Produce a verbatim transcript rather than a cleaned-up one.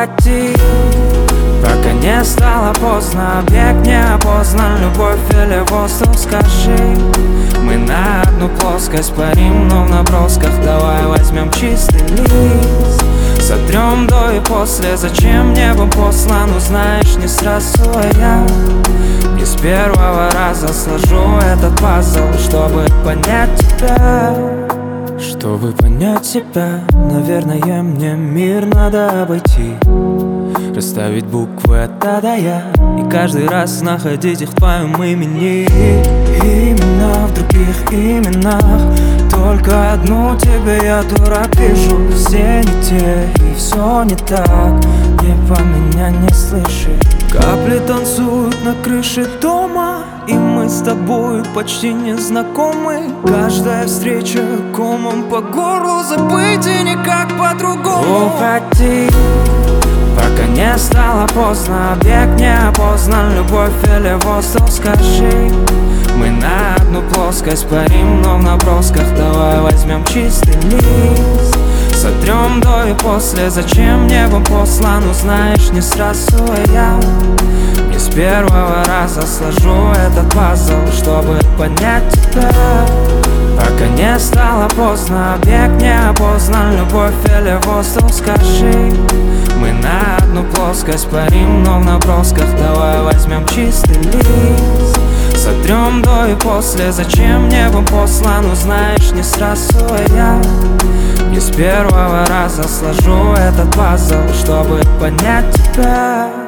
Уходи, пока не стало поздно. Объект не опознан, любовь или воздух, скажи. Мы на одну плоскость парим, но в набросках. Давай возьмем чистый лист, сотрем до и после. Зачем небом послан, узнаешь не сразу. А я не с первого раза сложу этот пазл, чтобы понять тебя. Чтобы понять тебя, наверное, мне мир надо обойти, расставить буквы от А до Я, и каждый раз находить их в твоем имени. Именно в других именах, только одну тебе я, дурак, вижу. Все не те и все не так, небо меня не слышит. Капли танцуют на крыше дома, и мы с тобой почти не знакомы. Каждая встреча комом по горлу, забыть и никак по-другому. Уходи, пока не стало поздно. Объект не опознан, любовь или воздух, скажи. Мы на одну плоскость парим, но в набросках. Давай возьмем чистый лист, сотрем до и после. Зачем небом послан, узнаешь не сразу. А я не с первого раза сложу этот пазл, чтобы понять тебя. Пока не стало поздно. Объект не опознан, любовь или воздух, скажи. Мы на одну плоскость парим, но в набросках. Давай возьмем чистый лист, сотрем до и после. Зачем небом послан, узнаешь не сразу. А я не с первого раза сложу этот пазл, чтобы понять тебя.